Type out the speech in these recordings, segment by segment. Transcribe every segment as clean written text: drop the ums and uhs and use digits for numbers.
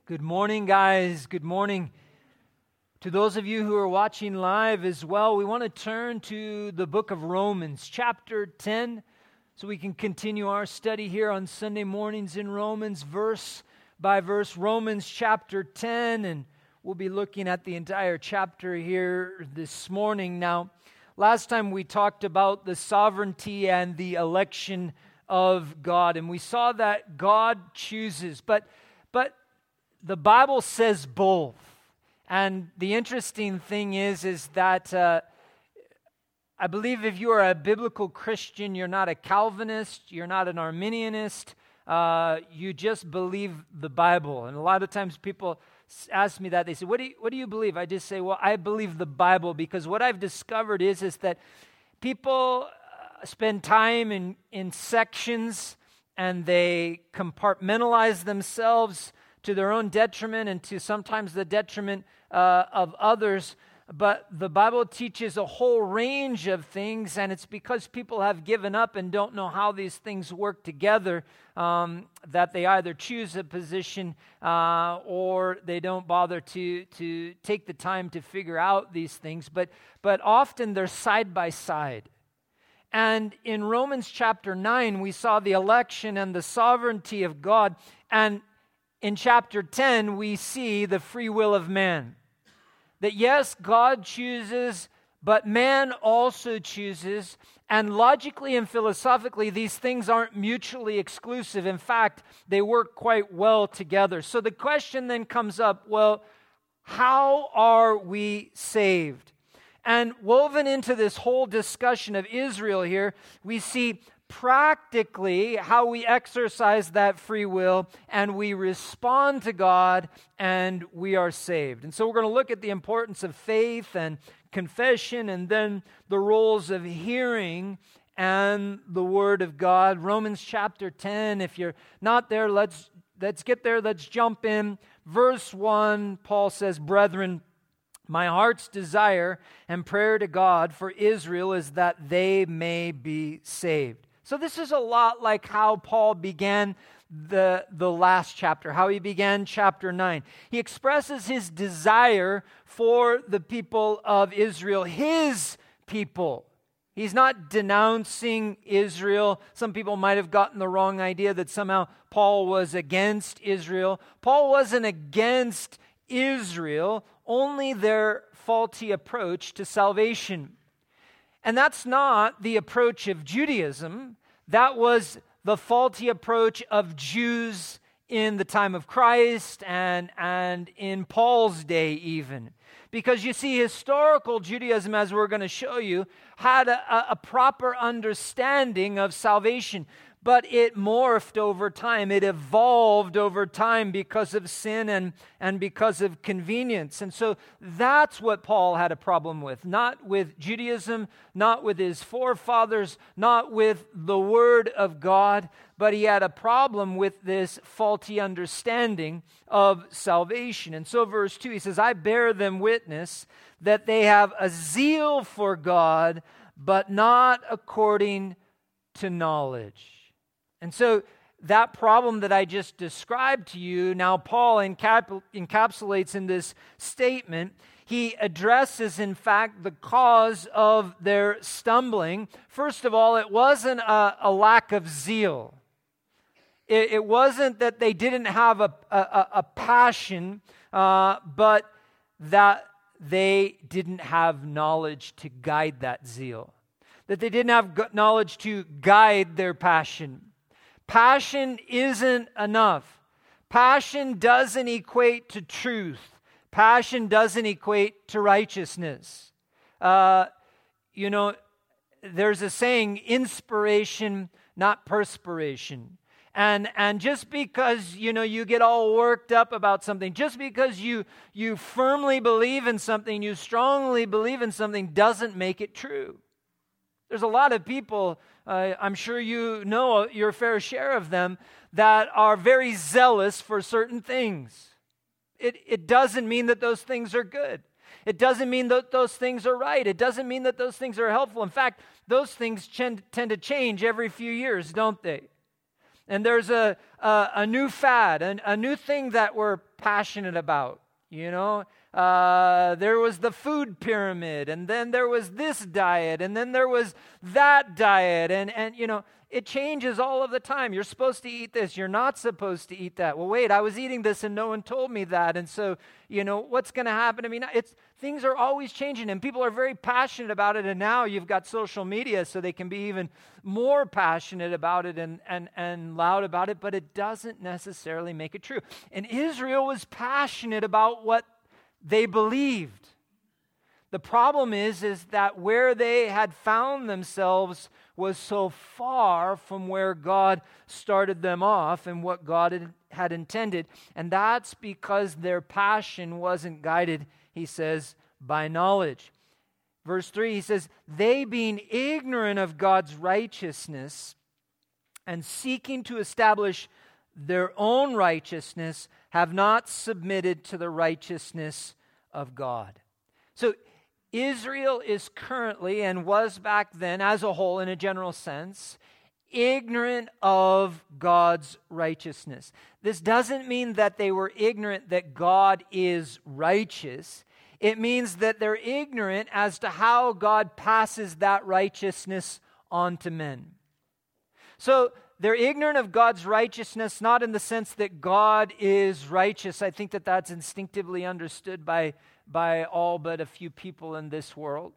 Good morning, guys. Good morning. To those of you who are watching live as well, we want to turn to the book of Romans, chapter 10, so we can continue our study here on Sunday mornings in Romans, verse by verse. Romans chapter 10, and we'll be looking at the entire chapter here this morning. Now, last time we talked about the sovereignty and the election of God, and we saw that God chooses, but the Bible says both. And the interesting thing is that I believe if you are a biblical Christian, you're not a Calvinist, you're not an Arminianist, you just believe the Bible. And a lot of times people ask me that. They say, what do you believe? I just say, well, I believe the Bible, because what I've discovered is that people spend time in sections and they compartmentalize themselves to their own detriment and to sometimes the detriment of others. But the Bible teaches a whole range of things, and it's because people have given up and don't know how these things work together that they either choose a position or they don't bother to take the time to figure out these things. But often they're side by side. And in Romans chapter 9, we saw the election and the sovereignty of God, and in chapter 10, we see the free will of man. That yes, God chooses, but man also chooses. And logically and philosophically, these things aren't mutually exclusive. In fact, they work quite well together. So the question then comes up, well, how are we saved? And woven into this whole discussion of Israel here, we see practically how we exercise that free will and we respond to God and we are saved. And so we're going to look at the importance of faith and confession and then the roles of hearing and the Word of God. Romans chapter 10, if you're not there, let's get there, let's jump in. Verse 1, Paul says, "Brethren, my heart's desire and prayer to God for Israel is that they may be saved." So this is a lot like how Paul began the last chapter, how he began chapter 9. He expresses his desire for the people of Israel, his people. He's not denouncing Israel. Some people might have gotten the wrong idea that somehow Paul was against Israel. Paul wasn't against Israel, only their faulty approach to salvation. And that's not the approach of Judaism. That was the faulty approach of Jews in the time of Christ and in Paul's day even. Because you see, historical Judaism, as we're going to show you, had a proper understanding of salvation. But it morphed over time. It evolved over time because of sin and because of convenience. And so that's what Paul had a problem with. Not with Judaism, not with his forefathers, not with the Word of God, but he had a problem with this faulty understanding of salvation. And so verse 2, he says, "I bear them witness that they have a zeal for God, but not according to knowledge." And so that problem that I just described to you, now Paul encapsulates in this statement. He addresses, in fact, the cause of their stumbling. First of all, it wasn't a lack of zeal. It wasn't that they didn't have a passion, but that they didn't have knowledge to guide that zeal. That they didn't have knowledge to guide their passion. Passion isn't enough. Passion doesn't equate to truth. Passion doesn't equate to righteousness. There's a saying, inspiration, not perspiration. And just because, you get all worked up about something, just because you firmly believe in something, you strongly believe in something, doesn't make it true. There's a lot of people, I'm sure you know your fair share of them, that are very zealous for certain things. It doesn't mean that those things are good. It doesn't mean that those things are right. It doesn't mean that those things are helpful. In fact, those things tend to change every few years, don't they? And there's a new fad, a new thing that we're passionate about, you know. There was the food pyramid, and then there was this diet, and then there was that diet, and you know, it changes all of the time. You're supposed to eat this, you're not supposed to eat that. Well, wait, I was eating this and no one told me that, and so, you know, what's going to happen to me now? Things are always changing, and people are very passionate about it, and now you've got social media, so they can be even more passionate about it and loud about it, but it doesn't necessarily make it true. And Israel was passionate about what they believed. The problem is that where they had found themselves was so far from where God started them off and what God had intended. And that's because their passion wasn't guided, he says, by knowledge. Verse 3, he says, they being ignorant of God's righteousness and seeking to establish their own righteousness have not submitted to the righteousness of God. So Israel is currently, and was back then as a whole in a general sense, ignorant of God's righteousness. This doesn't mean that they were ignorant that God is righteous. It means that they're ignorant as to how God passes that righteousness on to men. So they're ignorant of God's righteousness, not in the sense that God is righteous. I think that that's instinctively understood by all but a few people in this world.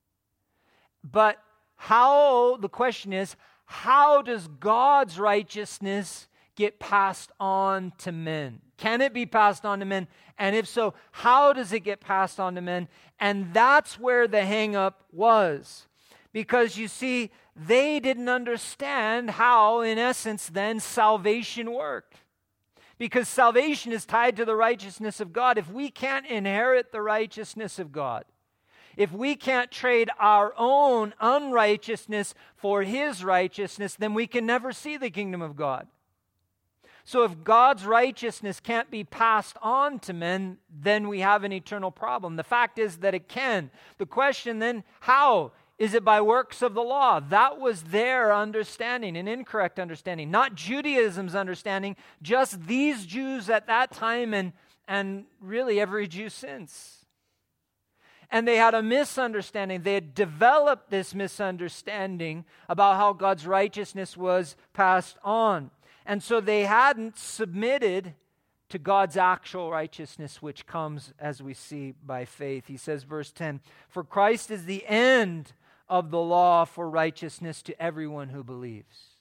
But the question is, how does God's righteousness get passed on to men? Can it be passed on to men? And if so, how does it get passed on to men? And that's where the hang-up was. Because you see, they didn't understand how, in essence, then salvation worked. Because salvation is tied to the righteousness of God. If we can't inherit the righteousness of God, if we can't trade our own unrighteousness for His righteousness, then we can never see the kingdom of God. So if God's righteousness can't be passed on to men, then we have an eternal problem. The fact is that it can. The question then, how? Is it by works of the law? That was their understanding, an incorrect understanding. Not Judaism's understanding, just these Jews at that time and really every Jew since. And they had a misunderstanding. They had developed this misunderstanding about how God's righteousness was passed on. And so they hadn't submitted to God's actual righteousness, which comes, as we see, by faith. He says, verse 10, "For Christ is the end of the law for righteousness to everyone who believes."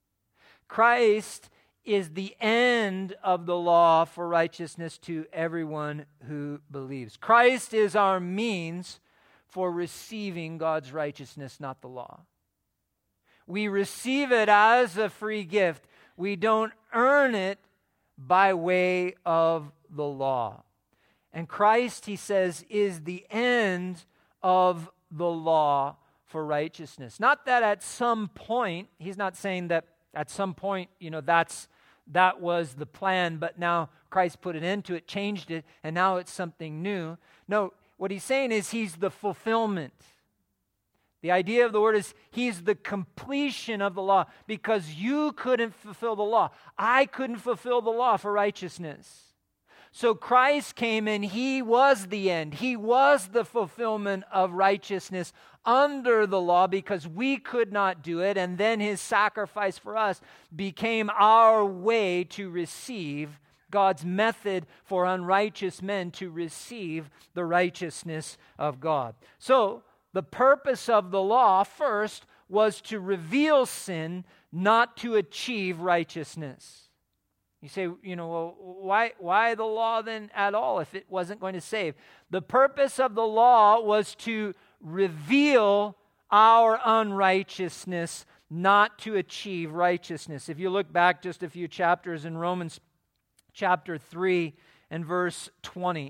Christ is the end of the law for righteousness to everyone who believes. Christ is our means for receiving God's righteousness, not the law. We receive it as a free gift. We don't earn it by way of the law. And Christ, he says, is the end of the law for righteousness. Not that at some point, he's not saying that at some point, that was the plan, but now Christ put an end to it, changed it, and now it's something new. No, what he's saying is he's the fulfillment. The idea of the word is he's the completion of the law, because you couldn't fulfill the law. I couldn't fulfill the law for righteousness. So Christ came and he was the end. He was the fulfillment of righteousness under the law because we could not do it. And then his sacrifice for us became our way to receive God's method for unrighteous men to receive the righteousness of God. So the purpose of the law first was to reveal sin, not to achieve righteousness. You say, well, why the law then at all if it wasn't going to save? The purpose of the law was to reveal our unrighteousness, not to achieve righteousness. If you look back just a few chapters in Romans chapter 3 and verse 20,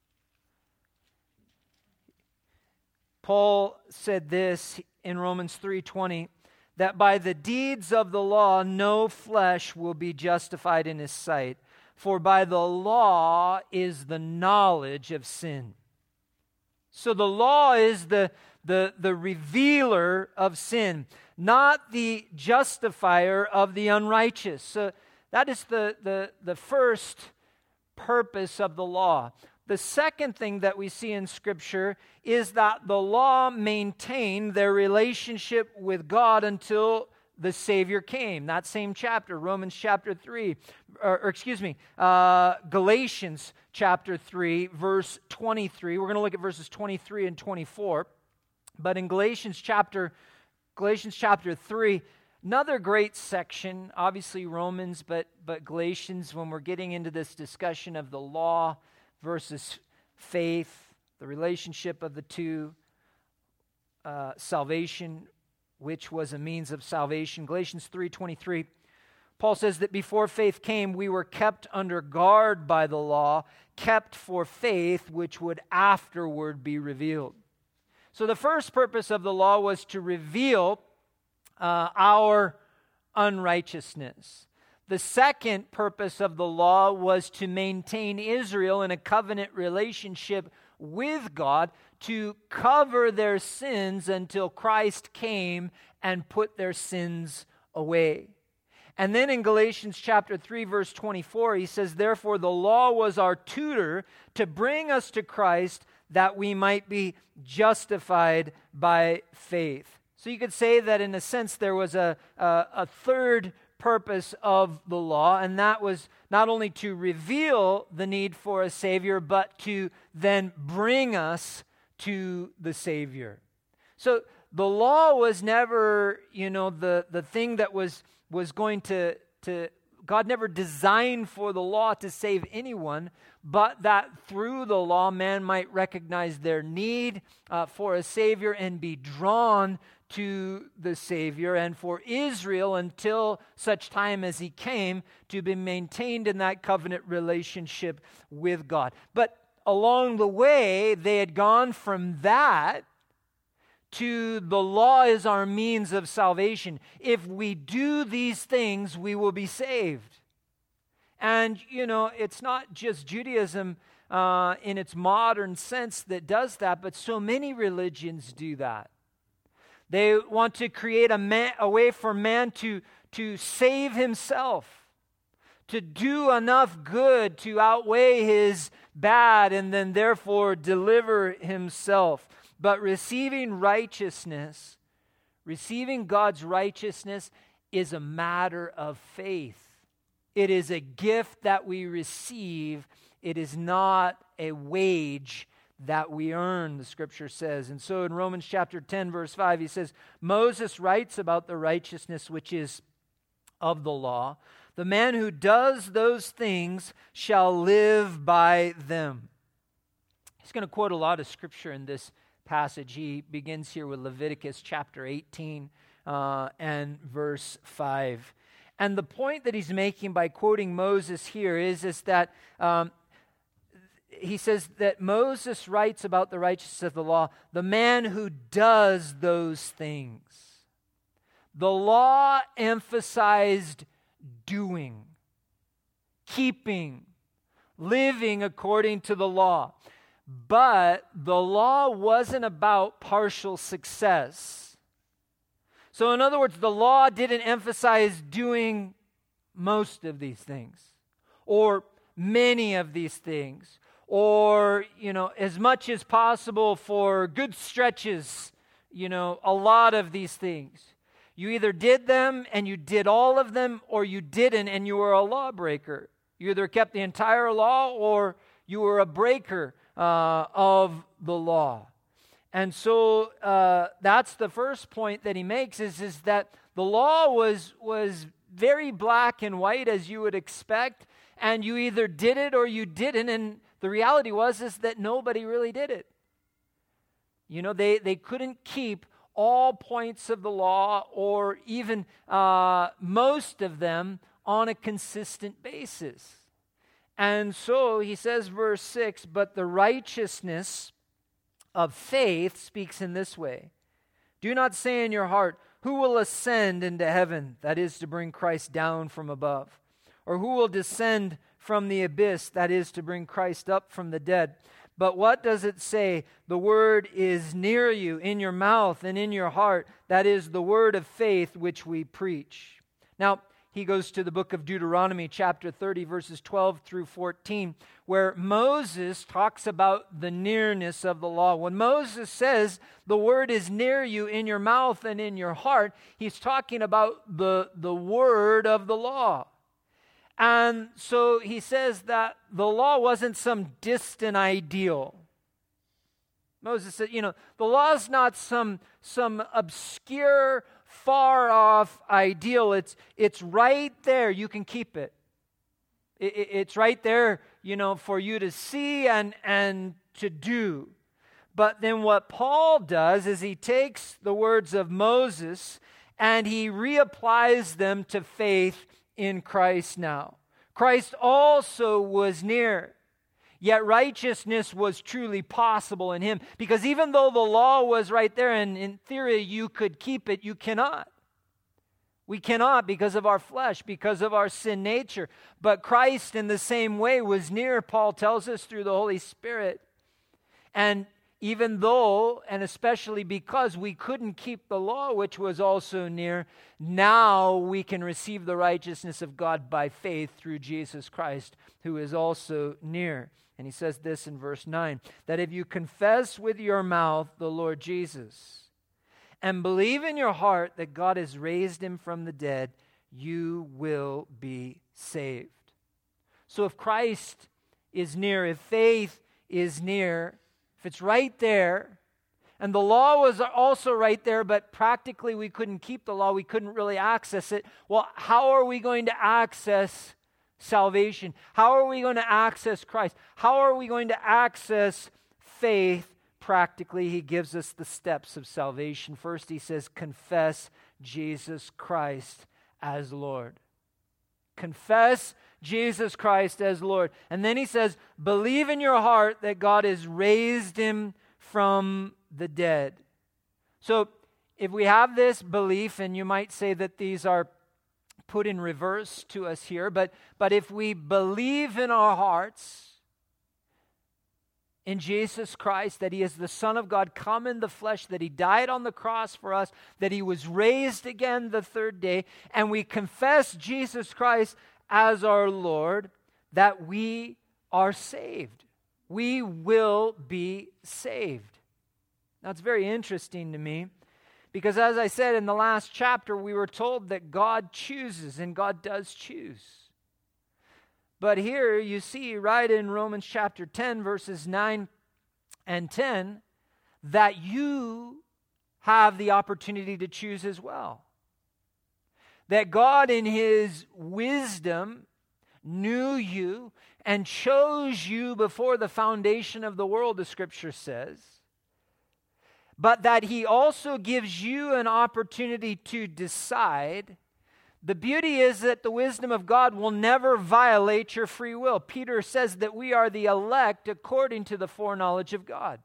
Paul said this in Romans 3:20, that by the deeds of the law no flesh will be justified in his sight, for by the law is the knowledge of sin. So the law is the revealer of sin. not the justifier of the unrighteous. So that is the first purpose of the law. The second thing that we see in Scripture is that the law maintained their relationship with God until the Savior came. That same chapter, Romans chapter 3, Galatians chapter 3, verse 23. We're going to look at verses 23 and 24. But in Galatians chapter 3, another great section, obviously Romans, but Galatians, when we're getting into this discussion of the law versus faith, the relationship of the two, salvation, which was a means of salvation. Galatians 3:23, Paul says that before faith came, we were kept under guard by the law, kept for faith, which would afterward be revealed. So the first purpose of the law was to reveal our unrighteousness. The second purpose of the law was to maintain Israel in a covenant relationship with God, to cover their sins until Christ came and put their sins away. And then in Galatians chapter 3, verse 24, he says, therefore the law was our tutor to bring us to Christ that we might be justified by faith. So you could say that in a sense there was a third purpose of the law, and that was not only to reveal the need for a Savior, but to then bring us to the Savior. So the law was never, the thing that was going to God never designed for the law to save anyone, but that through the law man might recognize their need for a Savior and be drawn to the Savior, and for Israel, until such time as he came, to be maintained in that covenant relationship with God. But along the way, they had gone from that to the law is our means of salvation. If we do these things, we will be saved. And, it's not just Judaism in its modern sense that does that, but so many religions do that. They want to create a way for man to save himself, to do enough good to outweigh his bad and then therefore deliver himself. But receiving righteousness, receiving God's righteousness is a matter of faith. It is a gift that we receive. It is not a wage that we earn, the Scripture says. And so in Romans chapter 10, verse 5, he says, Moses writes about the righteousness which is of the law. The man who does those things shall live by them. He's going to quote a lot of Scripture in this passage. He begins here with Leviticus chapter 18 and verse 5. And the point that he's making by quoting Moses here is that he says that Moses writes about the righteousness of the law, the man who does those things. The law emphasized doing, keeping, living according to the law. But the law wasn't about partial success. So in other words, the law didn't emphasize doing most of these things, or many of these things, or, as much as possible for good stretches, a lot of these things. You either did them and you did all of them, or you didn't and you were a lawbreaker. You either kept the entire law or you were a breaker of the law. And so that's the first point that he makes is that the law was very black and white, as you would expect, and you either did it or you didn't, and the reality is that nobody really did it. They couldn't keep all points of the law, or even most of them, on a consistent basis. And so he says, verse 6, but the righteousness of faith speaks in this way. Do not say in your heart, who will ascend into heaven, that is to bring Christ down from above? Or who will descend from the abyss, that is to bring Christ up from the dead? But what does it say? The word is near you, in your mouth and in your heart. That is the word of faith which we preach. Now, he goes to the book of Deuteronomy, chapter 30, verses 12 through 14, where Moses talks about the nearness of the law. When Moses says the word is near you, in your mouth and in your heart, he's talking about the word of the law. And so he says that the law wasn't some distant ideal. Moses said, the law is not some obscure, far-off ideal. It's right there. You can keep it. It's right there, for you to see and to do. But then what Paul does is he takes the words of Moses and he reapplies them to faith in Christ now. Christ also was near, yet righteousness was truly possible in him. Because even though the law was right there, and in theory you could keep it, you cannot. We cannot because of our flesh, because of our sin nature. But Christ in the same way was near, Paul tells us, through the Holy Spirit. And even though, and especially because we couldn't keep the law, which was also near, now we can receive the righteousness of God by faith through Jesus Christ, who is also near. And he says this in verse 9, that if you confess with your mouth the Lord Jesus and believe in your heart that God has raised him from the dead, you will be saved. So if Christ is near, if faith is near, if it's right there, and the law was also right there, but practically we couldn't keep the law, we couldn't really access it, well, how are we going to access salvation? How are we going to access Christ? How are we going to access faith practically? He gives us the steps of salvation. First, he says, confess Jesus Christ as Lord. Confess Jesus Christ as Lord. And then he says, believe in your heart that God has raised him from the dead. So if we have this belief, and you might say that these are put in reverse to us here, but if we believe in our hearts in Jesus Christ, that he is the Son of God come in the flesh, that he died on the cross for us, that he was raised again the third day, and we confess Jesus Christ as our Lord, that we are saved. We will be saved. Now, it's very interesting to me because, as I said in the last chapter, we were told that God chooses, and God does choose. But here you see right in Romans chapter 10, verses 9 and 10, that you have the opportunity to choose as well. That God in his wisdom knew you and chose you before the foundation of the world, the scripture says. But that he also gives you an opportunity to decide. The beauty is that the wisdom of God will never violate your free will. Peter says that we are the elect according to the foreknowledge of God.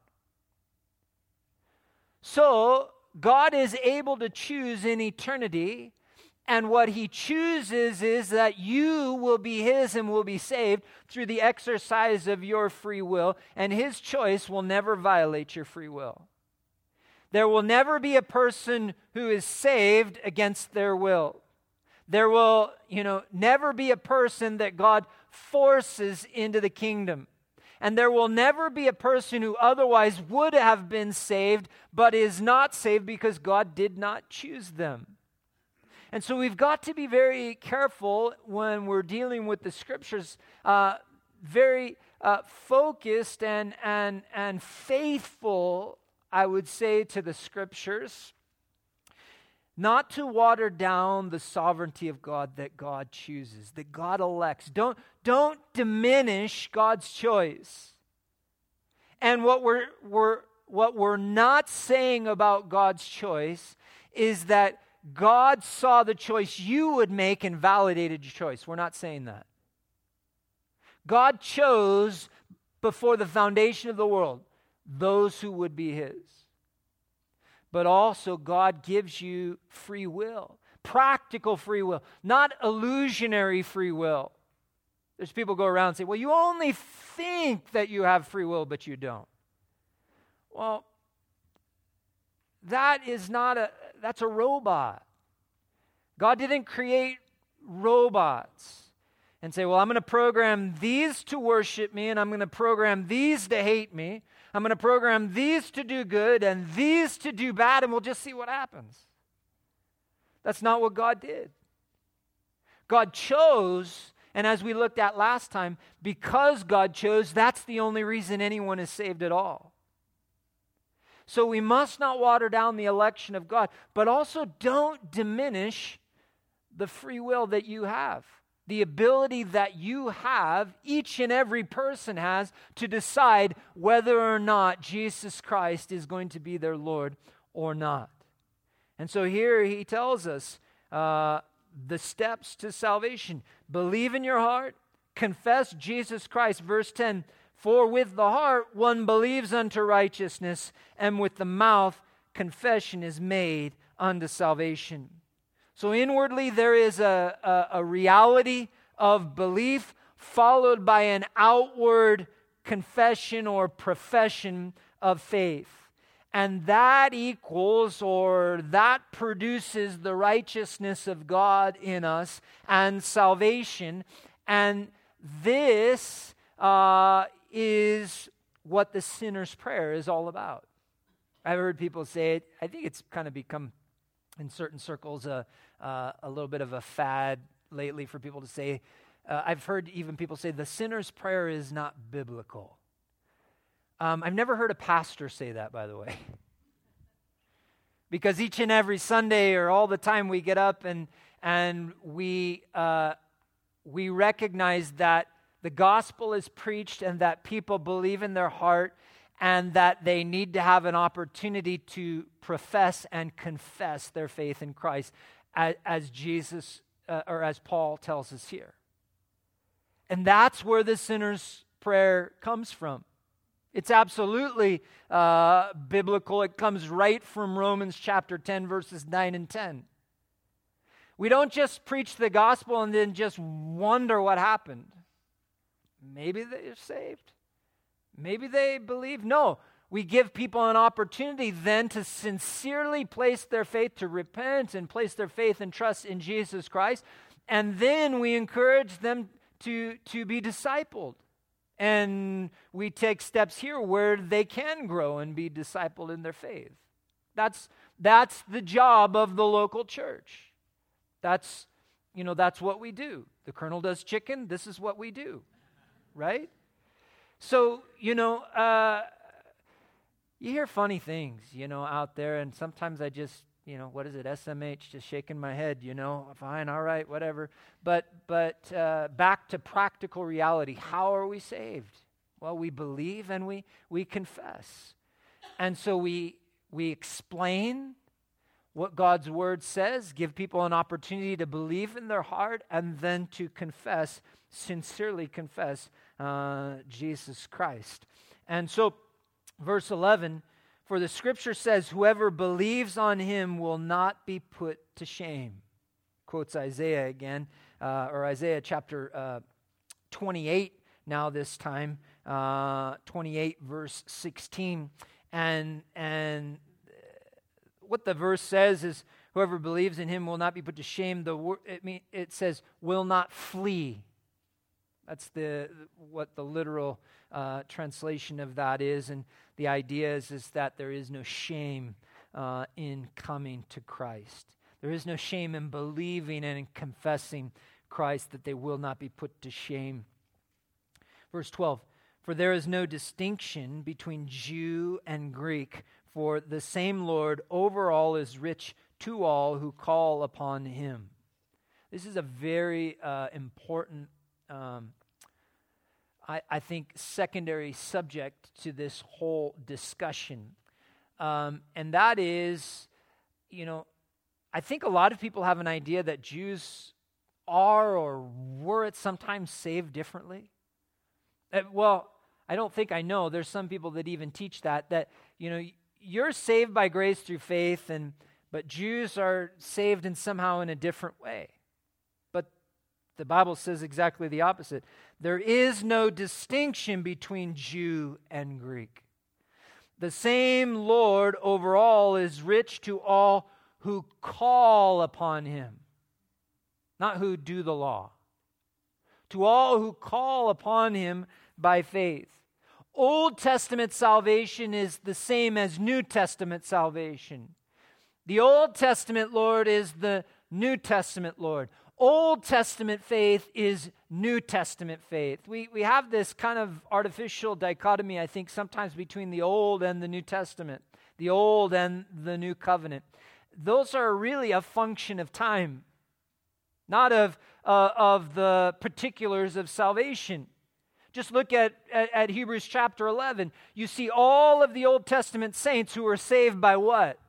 So, God is able to choose in eternity, and what he chooses is that you will be his and will be saved through the exercise of your free will, and his choice will never violate your free will. There will never be a person who is saved against their will. There will, never be a person that God forces into the kingdom. And there will never be a person who otherwise would have been saved, but is not saved because God did not choose them. And so we've got to be very careful when we're dealing with the scriptures, very focused and faithful, I would say, to the scriptures. Not to water down the sovereignty of God, that God chooses, that God elects. Don't diminish God's choice. And what we're not saying about God's choice is that God saw the choice you would make and validated your choice. We're not saying that. God chose before the foundation of the world those who would be his. But also God gives you free will, practical free will, not illusionary free will. There's people go around and say, well, you only think that you have free will, but you don't. Well, that's a robot. God didn't create robots and say, well, I'm going to program these to worship me, and I'm going to program these to hate me. I'm going to program these to do good and these to do bad, and we'll just see what happens. That's not what God did. God chose, and as we looked at last time, because God chose, that's the only reason anyone is saved at all. So we must not water down the election of God, but also don't diminish the free will that you have. The ability that you have, each and every person has, to decide whether or not Jesus Christ is going to be their Lord or not. And so here he tells us the steps to salvation. Believe in your heart, confess Jesus Christ. Verse 10, for with the heart one believes unto righteousness, and with the mouth confession is made unto salvation. So inwardly there is a reality of belief followed by an outward confession or profession of faith. And that equals, or that produces, the righteousness of God in us and salvation. And this is what the sinner's prayer is all about. I've heard people say it. I think it's kind of become, in certain circles, a little bit of a fad lately for people to say. I've heard even people say the sinner's prayer is not biblical. I've never heard a pastor say that, by the way. Because each and every Sunday or all the time we get up and we recognize that the gospel is preached and that people believe in their heart and that they need to have an opportunity to profess and confess their faith in Christ, as Jesus or as Paul tells us here. And that's where the sinner's prayer comes from. It's absolutely biblical. It comes right from Romans chapter 10, verses 9 and 10. We don't just preach the gospel and then just wonder what happened. Maybe they're saved. Maybe they believe. No, we give people an opportunity then to sincerely place their faith, to repent and place their faith and trust in Jesus Christ. And then we encourage them to be discipled. And we take steps here where they can grow and be discipled in their faith. That's the job of the local church. That's what we do. The colonel does chicken. This is what we do, right? So, you hear funny things, out there, and sometimes I just, what is it, SMH, just shaking my head, fine, all right, whatever. But back to practical reality. How are we saved? Well, we believe and we confess. And so we explain what God's word says, give people an opportunity to believe in their heart, and then to confess, sincerely confess Jesus Christ. And so, verse 11, for the scripture says, whoever believes on him will not be put to shame. Quotes Isaiah again, or Isaiah chapter 28 now this time, 28 verse 16. And what the verse says is, whoever believes in him will not be put to shame. It says, will not flee. That's what the literal translation of that is. And the idea is that there is no shame in coming to Christ. There is no shame in believing and in confessing Christ, that they will not be put to shame. Verse 12, for there is no distinction between Jew and Greek, for the same Lord over all is rich to all who call upon him. This is a very important, I think, secondary subject to this whole discussion. And that is, I think a lot of people have an idea that Jews are or were at some time saved differently. Well, I don't think I know. There's some people that even teach that you're saved by grace through faith, but Jews are saved somehow in a different way. But The Bible says exactly the opposite. There is no distinction between Jew and Greek. The same Lord over all is rich to all who call upon him, not who do the law. To all who call upon him by faith. Old Testament salvation is the same as New Testament salvation. The Old Testament Lord is the New Testament Lord. Old Testament faith is New Testament faith. We have this kind of artificial dichotomy, I think, sometimes between the Old and the New Testament, the Old and the New Covenant. Those are really a function of time, not of the particulars of salvation. Just look at Hebrews chapter 11. You see all of the Old Testament saints who were saved by what?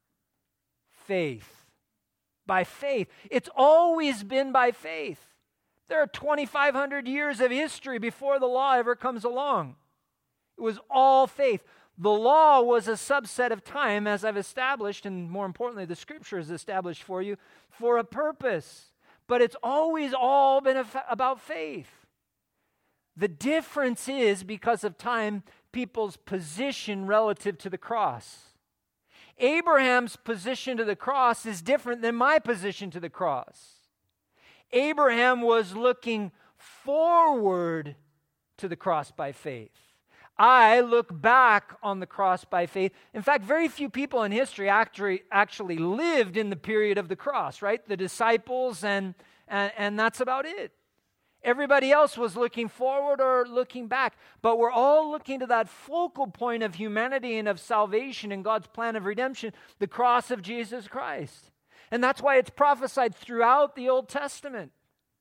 Faith. By faith. It's always been by faith. There are 2,500 years of history before the law ever comes along. It was all faith. The law was a subset of time, as I've established, and more importantly, the Scripture has established for you, for a purpose. But it's always all been about faith. The difference is, because of time, people's position relative to the cross. Abraham's position to the cross is different than my position to the cross. Abraham was looking forward to the cross by faith. I look back on the cross by faith. In fact, very few people in history actually lived in the period of the cross, right? The disciples, and that's about it. Everybody else was looking forward or looking back, but we're all looking to that focal point of humanity and of salvation and God's plan of redemption, the cross of Jesus Christ. And that's why it's prophesied throughout the Old Testament.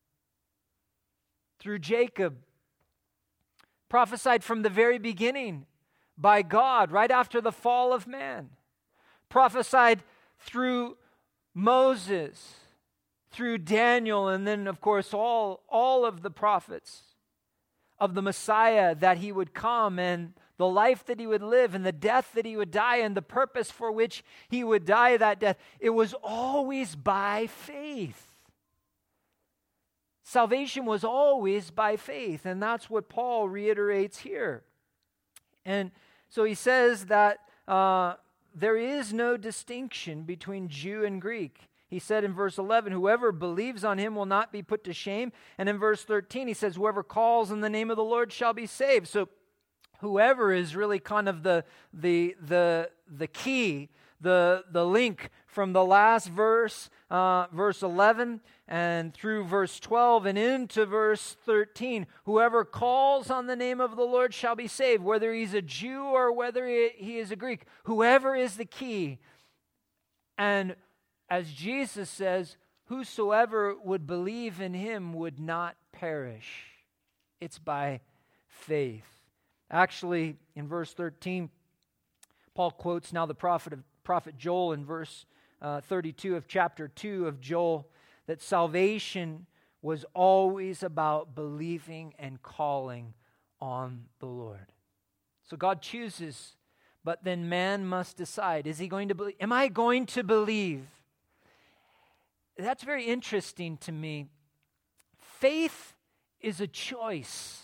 Through Jacob, prophesied from the very beginning by God, right after the fall of man. Prophesied through Moses, through Daniel, and then, of course, all of the prophets of the Messiah, that he would come, and the life that he would live, and the death that he would die, and the purpose for which he would die that death. It was always by faith. Salvation was always by faith, and that's what Paul reiterates here. And so he says that there is no distinction between Jew and Greek. He said in verse 11, whoever believes on him will not be put to shame. And in verse 13, he says, whoever calls in the name of the Lord shall be saved. So whoever is really kind of the key, the link from the last verse, verse 11, and through verse 12 and into verse 13. Whoever calls on the name of the Lord shall be saved, whether he's a Jew or whether he is a Greek. Whoever is the key. And as Jesus says, whosoever would believe in him would not perish. It's by faith. Actually, in verse 13, Paul quotes now the prophet Joel in verse 32 of chapter 2 of Joel, that salvation was always about believing and calling on the Lord. So God chooses, but then man must decide, is he going to believe? Am I going to believe? That's very interesting to me. Faith is a choice.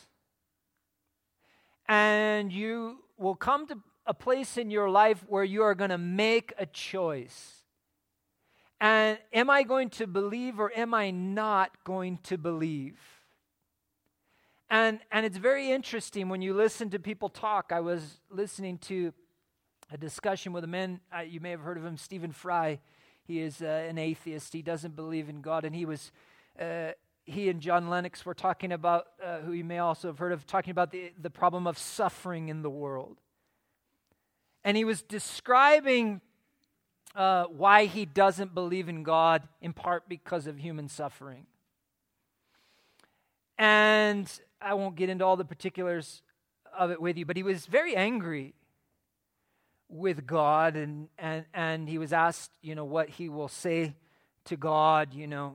And you will come to a place in your life where you are going to make a choice. And am I going to believe or am I not going to believe? And it's very interesting when you listen to people talk. I was listening to a discussion with a man, you may have heard of him, Stephen Fry. He is an atheist. He doesn't believe in God. And he and John Lennox were talking about, who you may also have heard of, talking about the problem of suffering in the world. And he was describing why he doesn't believe in God, in part because of human suffering. And I won't get into all the particulars of it with you, but he was very angry with God, and he was asked, what he will say to God,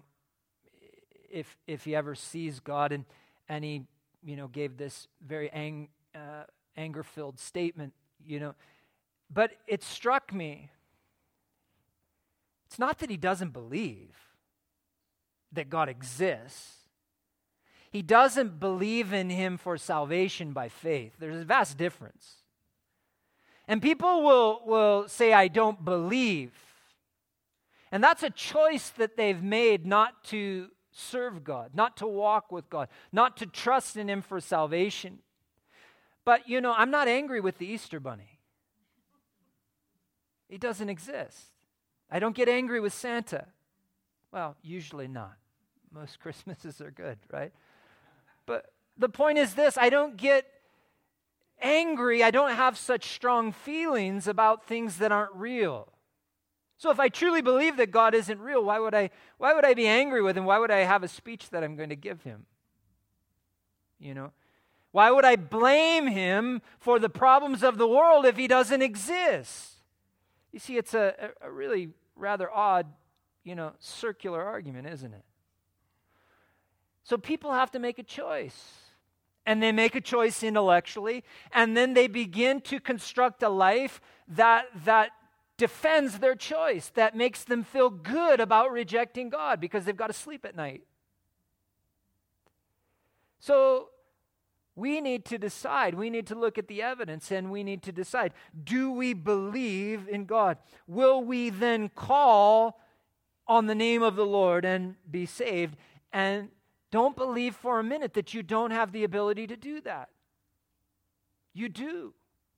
if he ever sees God, and he, gave this very anger-filled statement, But it struck me, it's not that he doesn't believe that God exists. He doesn't believe in him for salvation by faith. There's a vast difference. And people will say, I don't believe. And that's a choice that they've made not to serve God, not to walk with God, not to trust in him for salvation. But, I'm not angry with the Easter Bunny. He doesn't exist. I don't get angry with Santa. Well, usually not. Most Christmases are good, right? But the point is this, I don't get angry. I don't have such strong feelings about things that aren't real. So if I truly believe that God isn't real, why would I be angry with him? Why would I have a speech that I'm going to give him? Why would I blame him for the problems of the world if he doesn't exist? You see, it's a really rather odd, circular argument, isn't it? So people have to make a choice. And they make a choice intellectually, and then they begin to construct a life that defends their choice, that makes them feel good about rejecting God because they've got to sleep at night. So we need to decide. We need to look at the evidence, and we need to decide, do we believe in God? Will we then call on the name of the Lord and be saved? And don't believe for a minute that you don't have the ability to do that. You do.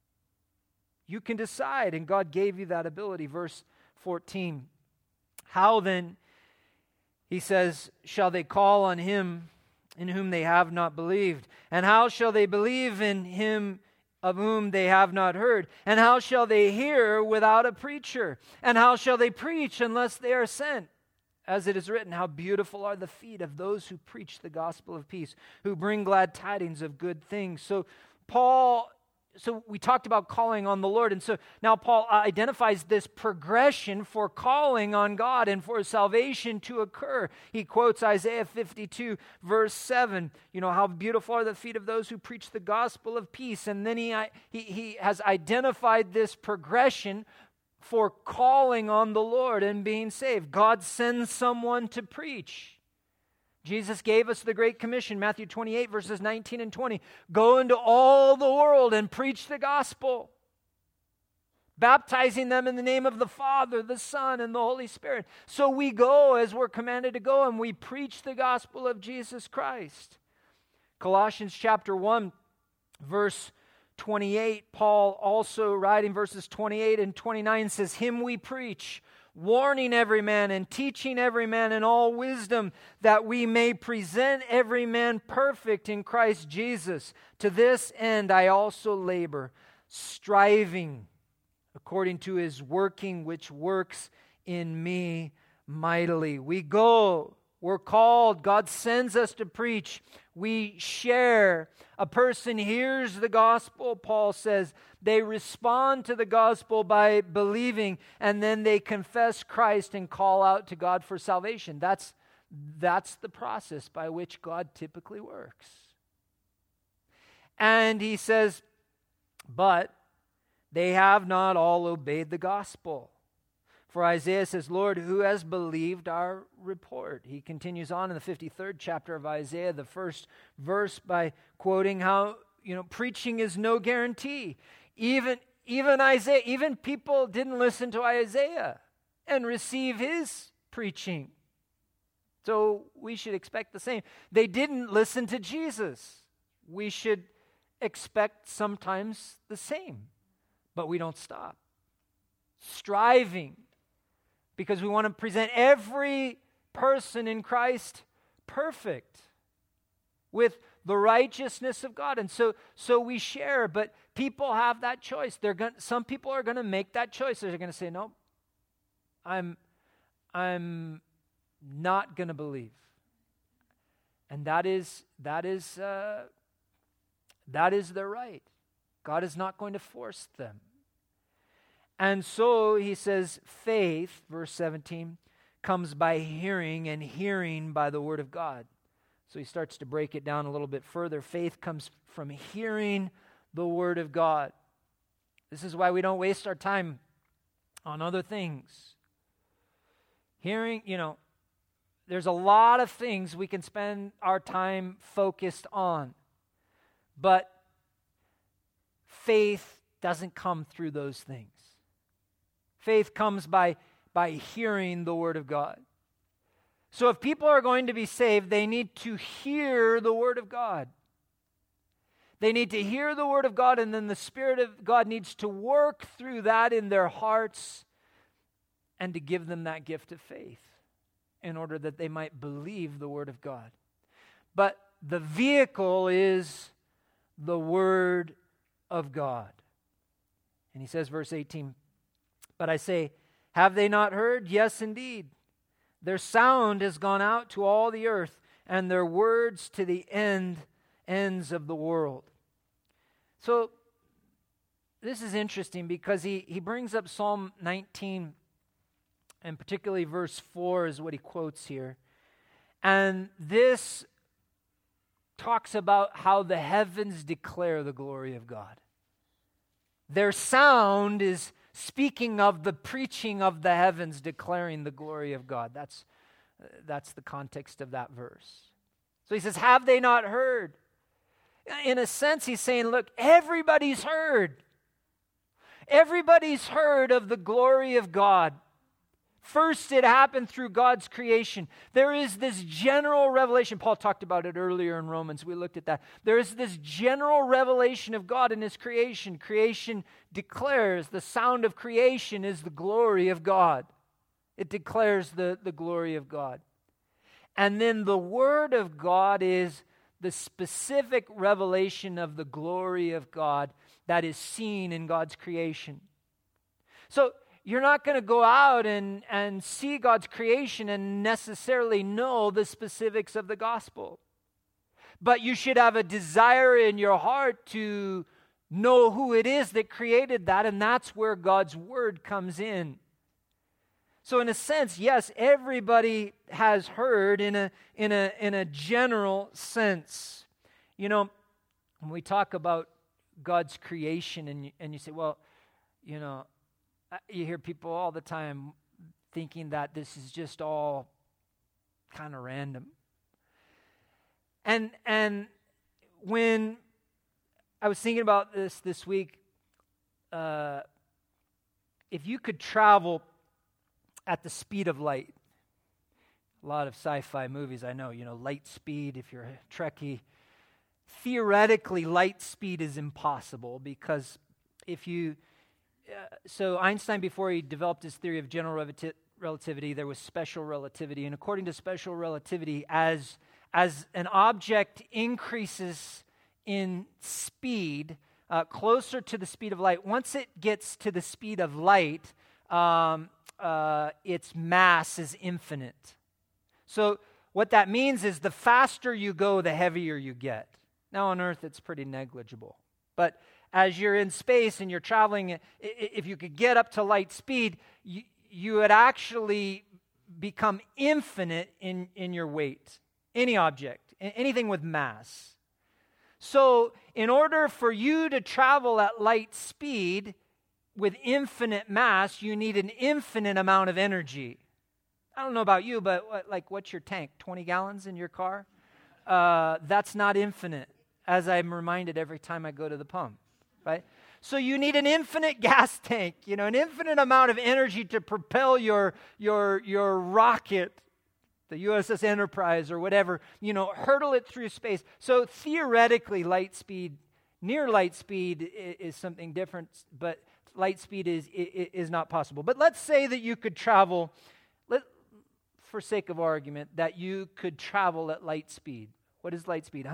You can decide, and God gave you that ability. Verse 14. How then, he says, shall they call on him in whom they have not believed? And how shall they believe in him of whom they have not heard? And how shall they hear without a preacher? And how shall they preach unless they are sent? As it is written, how beautiful are the feet of those who preach the gospel of peace, who bring glad tidings of good things. So we talked about calling on the Lord, and so now Paul identifies this progression for calling on God and for salvation to occur. He quotes Isaiah 52, verse 7, how beautiful are the feet of those who preach the gospel of peace. And then he has identified this progression for calling on the Lord and being saved. God sends someone to preach. Jesus gave us the Great Commission, Matthew 28, verses 19 and 20. Go into all the world and preach the gospel, baptizing them in the name of the Father, the Son, and the Holy Spirit. So we go as we're commanded to go, and we preach the gospel of Jesus Christ. Colossians chapter 1, verse 28, Paul also writing verses 28 and 29 says, him we preach, warning every man and teaching every man in all wisdom, that we may present every man perfect in Christ Jesus. To this end I also labor, striving according to his working which works in me mightily. We go, we're called, God sends us to preach. We share. A person hears the gospel, Paul says. They respond to the gospel by believing, and then they confess Christ and call out to God for salvation. That's the process by which God typically works. And he says, but they have not all obeyed the gospel. For Isaiah says, Lord, who has believed our report? He continues on in the 53rd chapter of Isaiah, the first verse, by quoting how, preaching is no guarantee. Even Isaiah, even people didn't listen to Isaiah and receive his preaching. So we should expect the same. They didn't listen to Jesus. We should expect sometimes the same. But we don't stop. Striving. Because we want to present every person in Christ perfect with the righteousness of God. And so we share, but people have that choice. Some people are going to make that choice. They're going to say, no, I'm not going to believe. And that is their right. God is not going to force them. And so he says, faith, verse 17, comes by hearing, and hearing by the word of God. So he starts to break it down a little bit further. Faith comes from hearing the word of God. This is why we don't waste our time on other things. Hearing, there's a lot of things we can spend our time focused on, but faith doesn't come through those things. Faith comes by hearing the Word of God. So if people are going to be saved, they need to hear the Word of God. They need to hear the Word of God, and then the Spirit of God needs to work through that in their hearts and to give them that gift of faith in order that they might believe the Word of God. But the vehicle is the Word of God. And he says, verse 18, "But I say, have they not heard? Yes, indeed. Their sound has gone out to all the earth, and their words to the ends of the world." So this is interesting because he brings up Psalm 19, and particularly verse 4 is what he quotes here. And this talks about how the heavens declare the glory of God. Their sound is speaking of the preaching of the heavens declaring the glory of God. That's the context of that verse. So he says, have they not heard? In a sense, he's saying, look, everybody's heard. Everybody's heard of the glory of God. First, it happened through God's creation. There is this general revelation. Paul talked about it earlier in Romans. We looked at that. There is this general revelation of God in His creation. Creation declares, the sound of creation is the glory of God. It declares the glory of God. And then the Word of God is the specific revelation of the glory of God that is seen in God's creation. So, you're not going to go out and see God's creation and necessarily know the specifics of the gospel. But you should have a desire in your heart to know who it is that created that, and that's where God's word comes in. So in a sense, yes, everybody has heard in a general sense. You know, when we talk about God's creation and you say, well, you know, you hear people all the time thinking that this is just all kind of random. And when I was thinking about this week, if you could travel at the speed of light, a lot of sci-fi movies, I know, light speed, if you're a Trekkie, theoretically light speed is impossible because if you... So Einstein, before he developed his theory of general relativity, there was special relativity. And according to special relativity, as an object increases in speed, closer to the speed of light, once it gets to the speed of light, its mass is infinite. So what that means is the faster you go, the heavier you get. Now on Earth, it's pretty negligible. But as you're in space and you're traveling, if you could get up to light speed, you would actually become infinite in your weight. Any object, anything with mass. So in order for you to travel at light speed with infinite mass, you need an infinite amount of energy. I don't know about you, but what's your tank? 20 gallons in your car? That's not infinite, as I'm reminded every time I go to the pump. Right? So you need an infinite gas tank, an infinite amount of energy to propel your rocket, the USS Enterprise or whatever, hurtle it through space. So theoretically, near light speed is something different, but light speed is not possible. But let's say that you could travel, for sake of argument, that you could travel at light speed. What is light speed?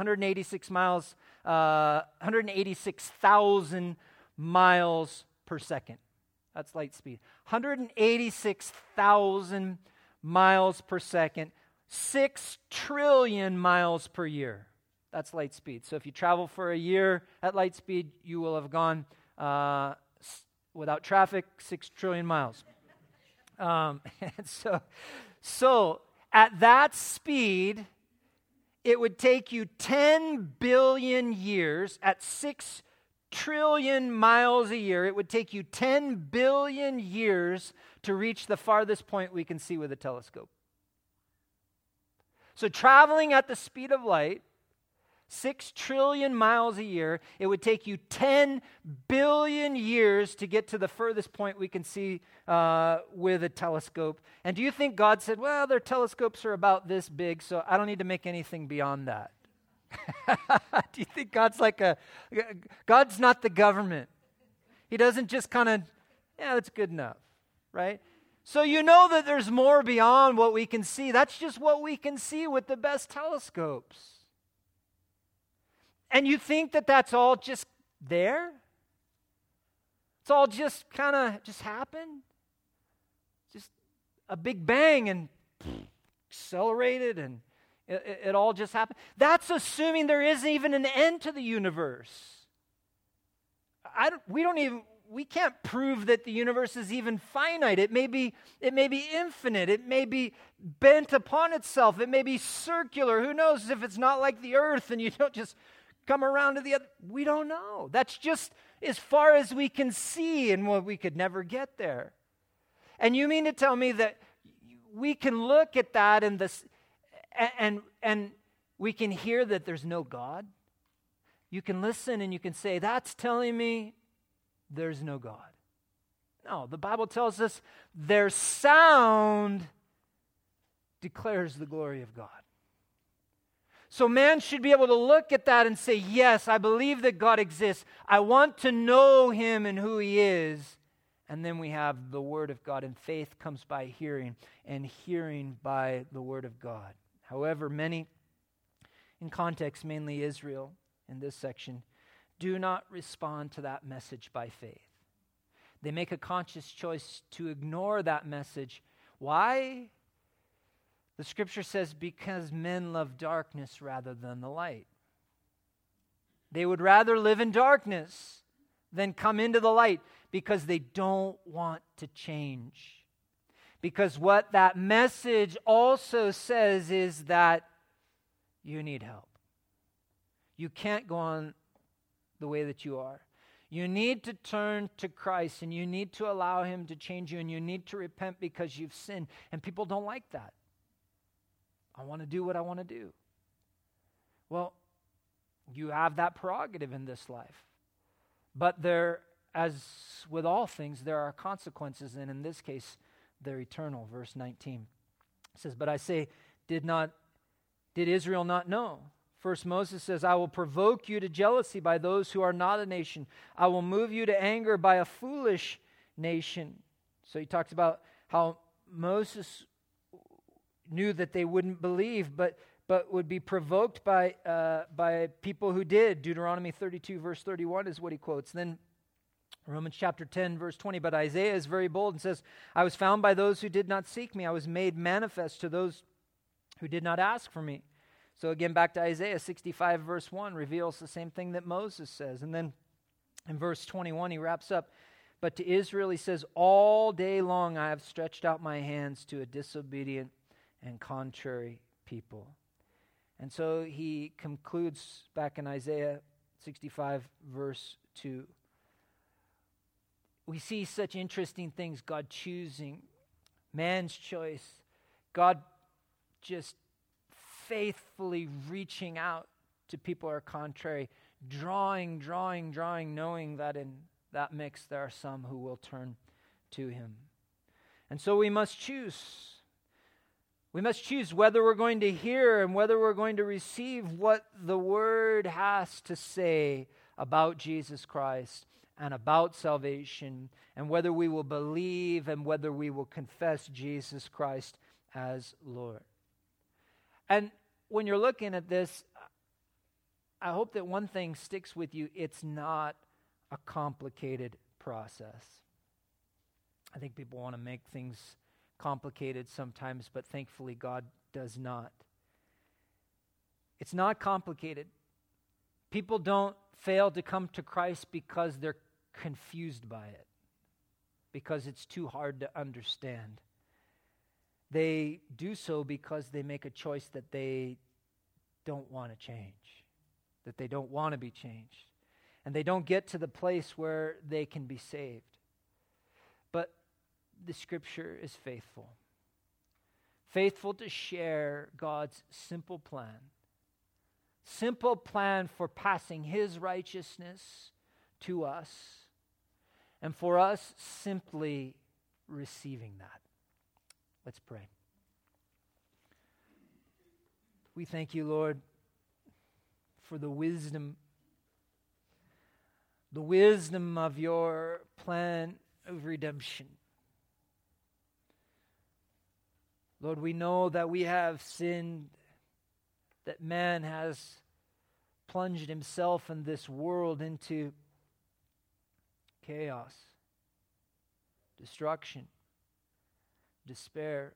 186,000 miles per second. That's light speed. 186,000 miles per second. 6 trillion miles per year. That's light speed. So if you travel for a year at light speed, you will have gone without traffic 6 trillion miles. So at that speed, it would take you 10 billion years at 6 trillion miles a year. It would take you 10 billion years to reach the farthest point we can see with a telescope. So traveling at the speed of light, 6 trillion miles a year, it would take you 10 billion years to get to the furthest point we can see with a telescope. And do you think God said, well, their telescopes are about this big, so I don't need to make anything beyond that? Do you think God's God's not the government? He doesn't just kind of, yeah, that's good enough, right? So you know that there's more beyond what we can see. That's just what we can see with the best telescopes. And you think that that's all just there? It's all just kind of just happened? Just a big bang and accelerated and it all just happened? That's assuming there isn't even an end to the universe. We can't prove that the universe is even finite. It may be infinite. It may be bent upon itself. It may be circular. Who knows if it's not like the earth and you don't just come around to the other. We don't know. That's just as far as we can see, and we could never get there. And you mean to tell me that we can look at that and we can hear that there's no God? You can listen and you can say, that's telling me there's no God. No, the Bible tells us their sound declares the glory of God. So man should be able to look at that and say, yes, I believe that God exists. I want to know him and who he is. And then we have the word of God, and faith comes by hearing, and hearing by the word of God. However, many, in context, mainly Israel in this section, do not respond to that message by faith. They make a conscious choice to ignore that message. Why? The scripture says, because men love darkness rather than the light. They would rather live in darkness than come into the light because they don't want to change. Because what that message also says is that you need help. You can't go on the way that you are. You need to turn to Christ, and you need to allow him to change you, and you need to repent because you've sinned. And people don't like that. I want to do what I want to do. Well, you have that prerogative in this life. But there, as with all things, there are consequences, and in this case, they're eternal. Verse 19 says, but I say, did Israel not know? First, Moses says, I will provoke you to jealousy by those who are not a nation. I will move you to anger by a foolish nation. So he talks about how Moses knew that they wouldn't believe, but would be provoked by people who did. Deuteronomy 32, verse 31 is what he quotes. Then Romans chapter 10, verse 20, but Isaiah is very bold and says, I was found by those who did not seek me. I was made manifest to those who did not ask for me. So again, back to Isaiah 65, verse 1, reveals the same thing that Moses says. And then in verse 21, he wraps up, but to Israel, he says, all day long I have stretched out my hands to a disobedient and contrary people. And so he concludes back in Isaiah 65, verse 2. We see such interesting things, God choosing, man's choice, God just faithfully reaching out to people who are contrary, drawing, knowing that in that mix there are some who will turn to him. And so we must choose. We must choose whether we're going to hear and whether we're going to receive what the Word has to say about Jesus Christ and about salvation, and whether we will believe and whether we will confess Jesus Christ as Lord. And when you're looking at this, I hope that one thing sticks with you. It's not a complicated process. I think people want to make things complicated sometimes, but thankfully God does not. It's not complicated. People don't fail to come to Christ because they're confused by it, because it's too hard to understand. They do so because they make a choice that they don't want to change, that they don't want to be changed, and they don't get to the place where they can be saved. But the Scripture is faithful. faithful to share God's simple plan. Simple plan for passing His righteousness to us, and for us simply receiving that. Let's pray. We thank you, Lord, for the wisdom of your plan of redemption. Lord, we know that we have sinned, that man has plunged himself and this world into chaos, destruction, despair.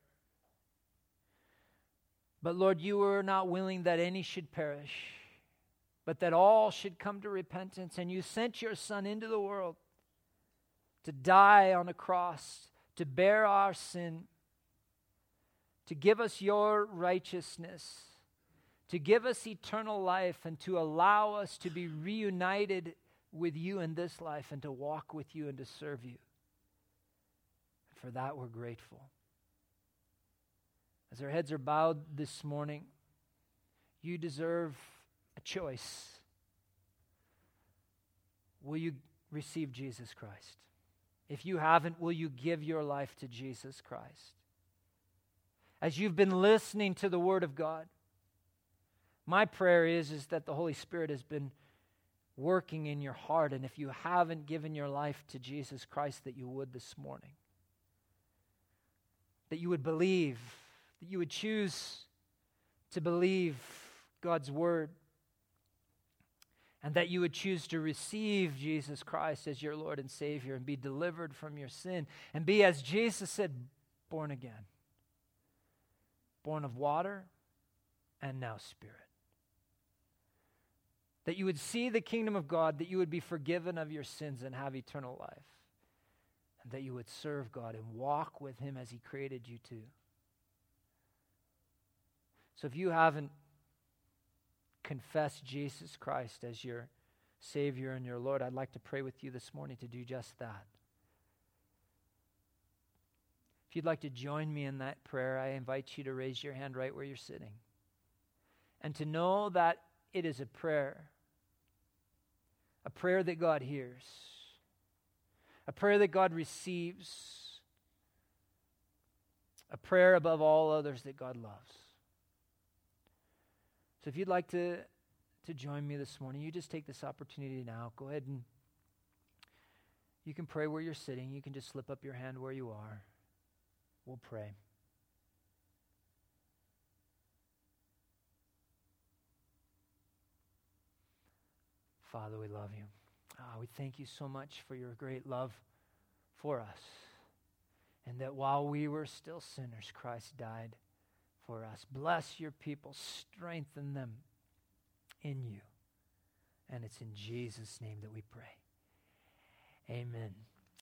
But Lord, you are not willing that any should perish, but that all should come to repentance. And you sent your Son into the world to die on a cross, to bear our sin, to give us your righteousness, to give us eternal life, and to allow us to be reunited with you in this life and to walk with you and to serve you. For that we're grateful. As our heads are bowed this morning, you deserve a choice. Will you receive Jesus Christ? If you haven't, will you give your life to Jesus Christ? As you've been listening to the Word of God, my prayer is that the Holy Spirit has been working in your heart, and if you haven't given your life to Jesus Christ, that you would this morning. That you would believe, that you would choose to believe God's Word, and that you would choose to receive Jesus Christ as your Lord and Savior and be delivered from your sin and be, as Jesus said, born again. Born of water and now Spirit. That you would see the kingdom of God, that you would be forgiven of your sins and have eternal life. And that you would serve God and walk with Him as He created you to. So if you haven't confessed Jesus Christ as your Savior and your Lord, I'd like to pray with you this morning to do just that. If you'd like to join me in that prayer, I invite you to raise your hand right where you're sitting. And to know that it is a prayer that God hears, a prayer that God receives, a prayer above all others that God loves. So if you'd like to join me this morning, you just take this opportunity now. Go ahead and you can pray where you're sitting. You can just slip up your hand where you are. We'll pray. Father, we love you. We thank you so much for your great love for us. And that while we were still sinners, Christ died for us. Bless your people. Strengthen them in you. And it's in Jesus' name that we pray. Amen.